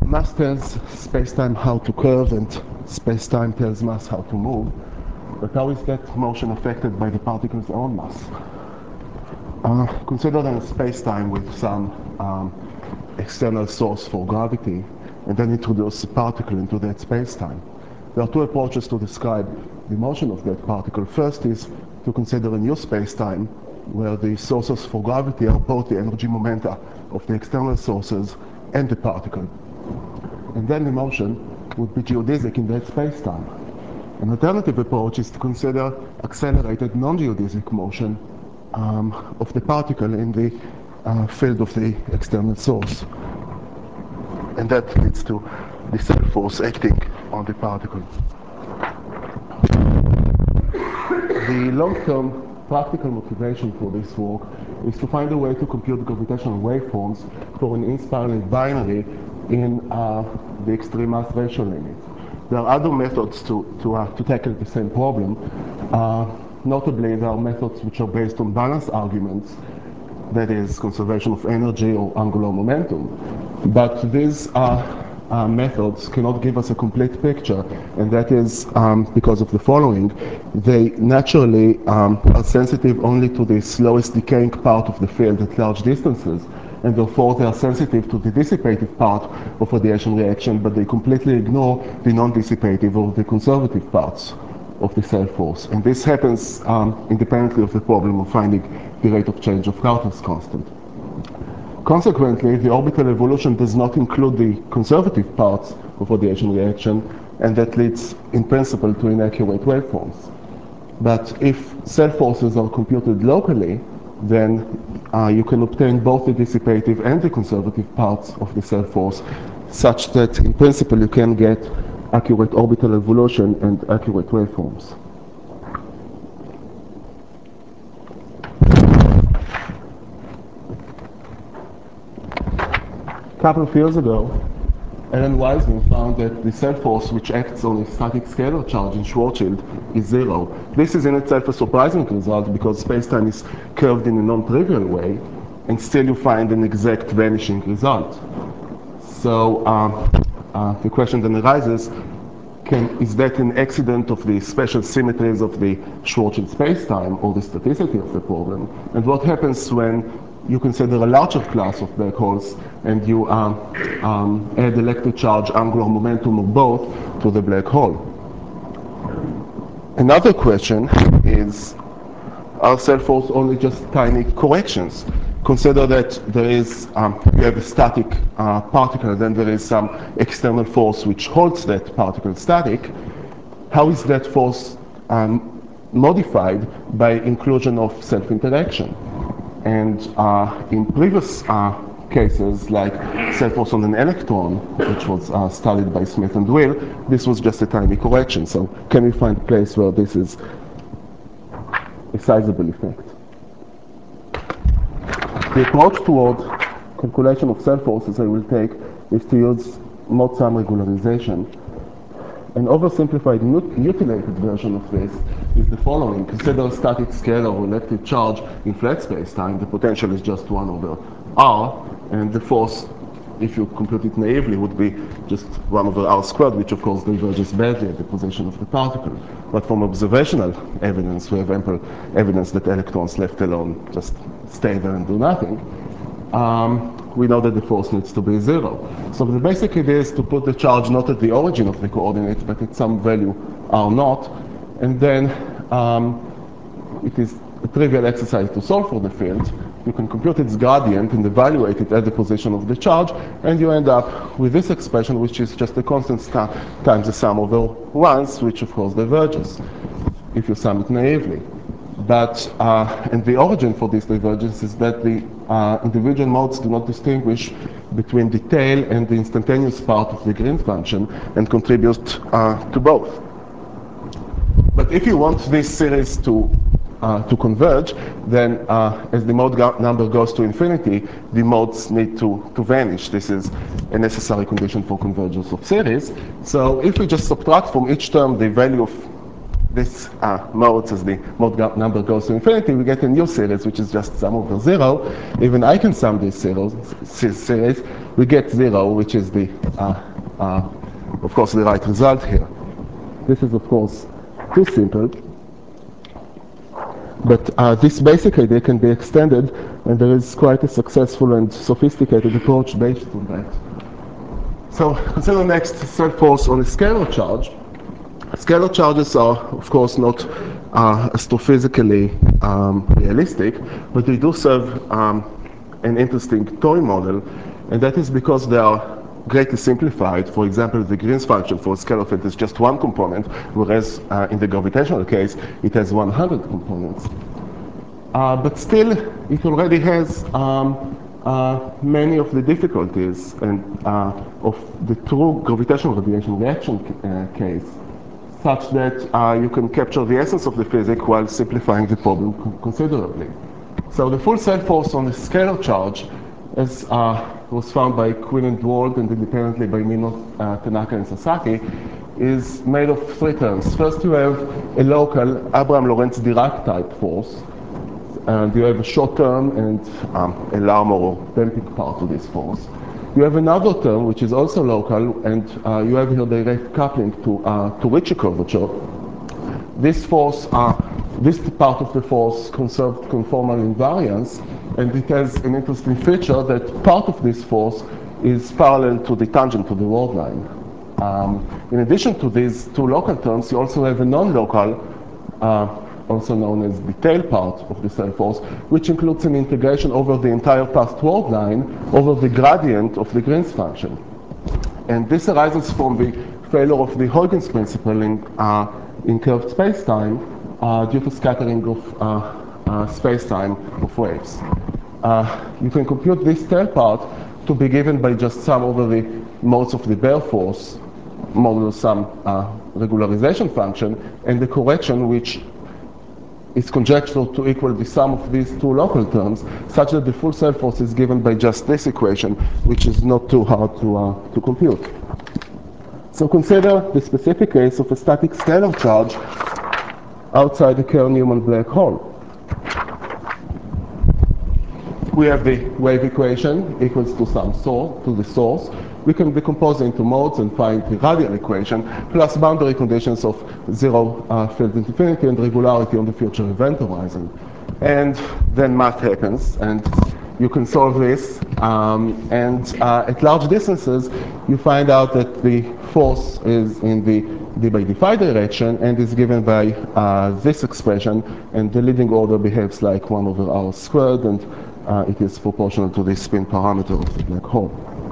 Mass tells space-time how to curve and space-time tells mass how to move. But how is that motion affected by the particle's own mass? Consider then a space-time with some external source for gravity, and then introduce a particle into that space-time. There are two approaches to describe the motion of that particle. First is to consider a new space-time where the sources for gravity are both the energy momenta of the external sources and the particle. And then the motion would be geodesic in that space-time. An alternative approach is to consider accelerated non-geodesic motion of the particle in the field of the external source. And that leads to the self force acting on the particle. The long-term practical motivation for this work is to find a way to compute gravitational waveforms for an inspirally binary in the extreme mass ratio limit. There are other methods to tackle the same problem. Notably, there are methods which are based on balance arguments, that is, conservation of energy or angular momentum. But these methods cannot give us a complete picture, and that is because of the following. They naturally are sensitive only to the slowest decaying part of the field at large distances, and therefore they are sensitive to the dissipative part of radiation reaction, but they completely ignore the non-dissipative or the conservative parts of the self force. And this happens independently of the problem of finding the rate of change of Carter's constant. Consequently, the orbital evolution does not include the conservative parts of radiation reaction, and that leads, in principle, to inaccurate waveforms. But if self forces are computed locally, then you can obtain both the dissipative and the conservative parts of the self force, such that, in principle, you can get accurate orbital evolution and accurate waveforms. A couple of years ago, Alan Wiseman found that the self force which acts on a static scalar charge in Schwarzschild is zero. This is in itself a surprising result because spacetime is curved in a non-trivial way, and still you find an exact vanishing result. So the question then arises, is that an accident of the special symmetries of the Schwarzschild spacetime or the staticity of the problem? And what happens when you consider a larger class of black holes and you add electric charge, angular momentum, or both to the black hole? Another question is, are self force only just tiny corrections? Consider that there is, you have a static particle, then there is some external force which holds that particle static. How is that force modified by inclusion of self-interaction? And in previous cases, like self force on an electron, which was studied by Smith and Will, this was just a tiny correction. So can we find a place where this is a sizable effect? The approach toward calculation of self forces I will take is to use mode-sum regularization. An oversimplified mutilated version of this is the following. Consider a static scalar or electric charge in flat space-time. The potential is just 1 over r, and the force, if you compute it naively, would be just 1 over r squared, which of course diverges badly at the position of the particle. But from observational evidence, we have ample evidence that electrons left alone just stay there and do nothing. We know that the force needs to be 0. So the basic idea is to put the charge not at the origin of the coordinate, but at some value r0, and then it is a trivial exercise to solve for the field. You can compute its gradient and evaluate it at the position of the charge, and you end up with this expression, which is just a constant times the sum over 1s, which of course diverges if you sum it naively. But and the origin for this divergence is that the individual modes do not distinguish between the tail and the instantaneous part of the Green function and contribute to both. But if you want this series to converge, then as the mode number goes to infinity, the modes need to vanish. This is a necessary condition for convergence of series. So if we just subtract from each term the value of this modes, as the mode number goes to infinity, we get a new series, which is just sum over 0. Even I can sum this series. We get 0, which is the, of course, the right result here. This is, of course, too simple. But this basic idea can be extended, and there is quite a successful and sophisticated approach based on that. So consider next self force on a scalar charge. Scalar charges are, of course, not astrophysically realistic, but they do serve an interesting toy model, and that is because they are greatly simplified. For example, the Green's function for a scalar field is just one component, whereas in the gravitational case, it has 100 components. But still, it already has many of the difficulties and of the true gravitational radiation reaction case, such that you can capture the essence of the physics while simplifying the problem considerably. So the full self force on a scalar charge, as was found by Quinn and Wald and independently by Mino, Tanaka, and Sasaki, is made of three terms. First, you have a local Abraham-Lorentz-Dirac type force, and you have a short term and a Larmor or damping part to this force. You have another term which is also local, and you have here direct coupling to Ricci curvature. This force, this part of the force conserved conformal invariance, and it has an interesting feature that part of this force is parallel to the tangent to the world line. In addition to these two local terms, you also have a non-local, also known as the tail part of the self force, which includes an integration over the entire past world line over the gradient of the Green's function. And this arises from the failure of the Huygens principle in curved spacetime due to scattering of spacetime of waves. You can compute this tail part to be given by just sum over the modes of the bare force, modulo some regularization function, and the correction which is conjectured to equal the sum of these two local terms, such that the full self force is given by just this equation, which is not too hard to compute. So consider the specific case of a static scalar charge outside the Kerr-Newman black hole. We have the wave equation equals to some source, to the source. We can decompose it into modes and find the radial equation, plus boundary conditions of zero field infinity and regularity on the future event horizon. And then math happens, and you can solve this, and at large distances, you find out that the force is in the d by dphi direction and is given by this expression, and the leading order behaves like 1 over r squared, and it is proportional to the spin parameter of the black hole.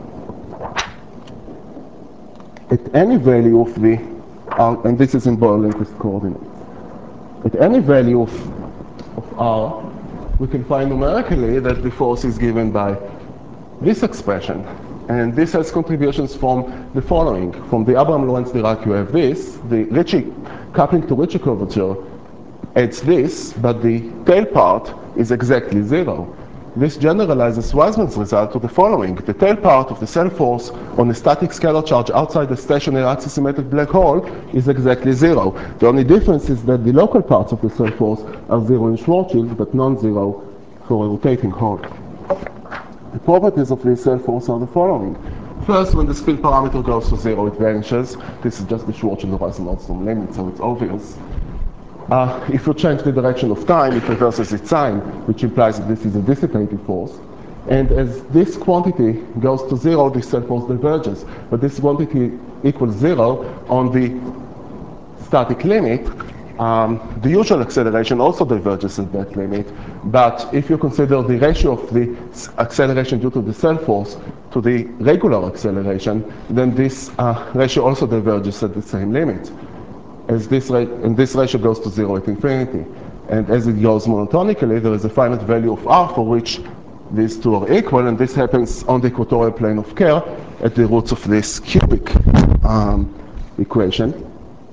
At any value of the, and this is in Boyle-Lindquist coordinates, at any value of r, we can find numerically that the force is given by this expression. And this has contributions from the following. From the Abraham-Lorentz-Dirac, you have this. The Ricci coupling to Ricci curvature adds this, but the tail part is exactly 0. This generalizes Wiseman's result to the following. The tail part of the self force on a static scalar charge outside the stationary axisymmetric black hole is exactly 0. The only difference is that the local parts of the self force are 0 in Schwarzschild, but non-zero for a rotating hole. The properties of this self force are the following. First, when the spin parameter goes to 0, it vanishes. This is just the Schwarzschild-Rosen-Nordstrom limit, so it's obvious. If you change the direction of time, it reverses its sign, which implies that this is a dissipative force. And as this quantity goes to 0, this self force diverges. But this quantity equals 0 on the static limit. The usual acceleration also diverges at that limit. But if you consider the ratio of the acceleration due to the self force to the regular acceleration, then this ratio also diverges at the same limit. As this ratio goes to 0 at infinity. And as it goes monotonically, there is a finite value of r for which these two are equal, and this happens on the equatorial plane of Kerr at the roots of this cubic equation.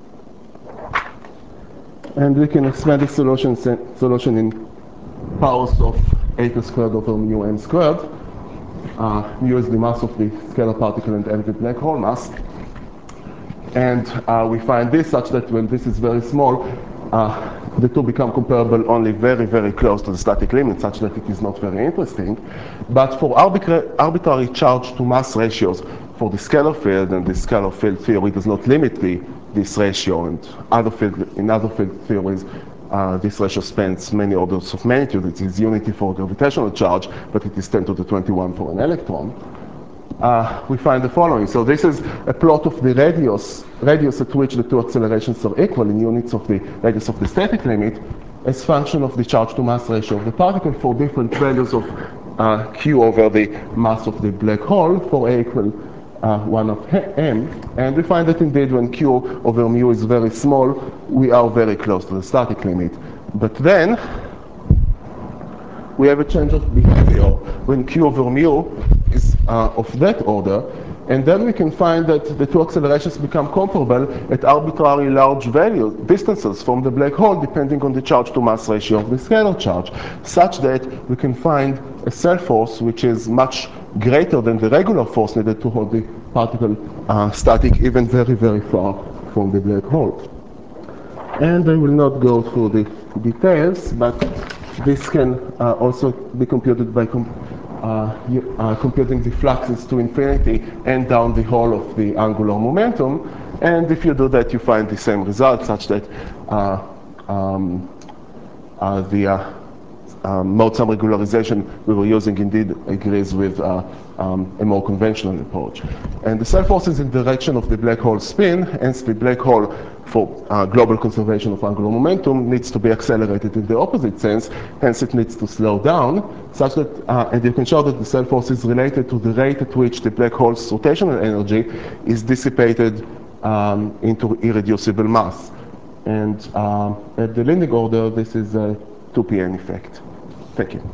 And we can expand the solution in powers of eta squared over mu m squared. Mu is the mass of the scalar particle and m the black hole mass. And we find this such that when this is very small, the two become comparable only very, very close to the static limit, such that it is not very interesting. But for arbitrary charge to mass ratios for the scalar field, and the scalar field theory does not limit this ratio, and in other field theories, this ratio spans many orders of magnitude. It is unity for gravitational charge, but it is 10 to the 21 for an electron. We find the following. So this is a plot of the radius at which the two accelerations are equal in units of the radius of the static limit as function of the charge to mass ratio of the particle for different values of q over the mass of the black hole for a equal 1 of m. And we find that indeed when q over mu is very small, we are very close to the static limit. But then we have a change of behavior when q over mu is of that order, and then we can find that the two accelerations become comparable at arbitrarily large distances from the black hole, depending on the charge to mass ratio of the scalar charge, such that we can find a cell force which is much greater than the regular force needed to hold the particle static even very, very far from the black hole. And I will not go through the details, but this can also be computed by computing the fluxes to infinity and down the hole of the angular momentum. And if you do that, you find the same result, such that the mode-sum regularization we were using indeed agrees with a more conventional approach. And the cell force is in the direction of the black hole spin, hence the black hole for global conservation of angular momentum needs to be accelerated in the opposite sense, hence it needs to slow down, such that, and you can show that the cell force is related to the rate at which the black hole's rotational energy is dissipated into irreducible mass. And at the Lindig order, this is a 2pn effect. Thank you.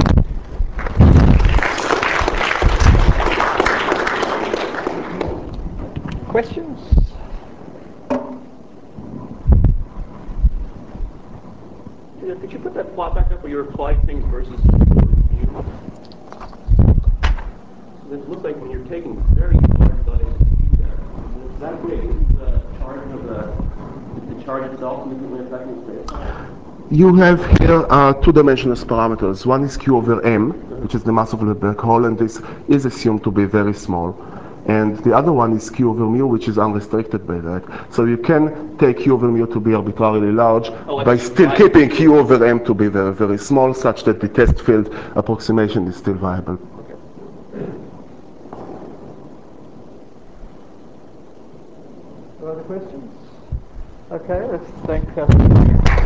Questions? Could you put that plot back up where you're applying things versus mu? It looks like when you're taking very large values there, that way is the charge of the charge itself significantly affecting space? You have here two-dimensional parameters. One is q over m, which is the mass of the black hole, and this is assumed to be very small. And the other one is q over mu, which is unrestricted by that. So you can take q over mu to be arbitrarily large by still keeping q over m to be very, very small, such that the test field approximation is still viable. Okay. Other questions? Okay, let's thank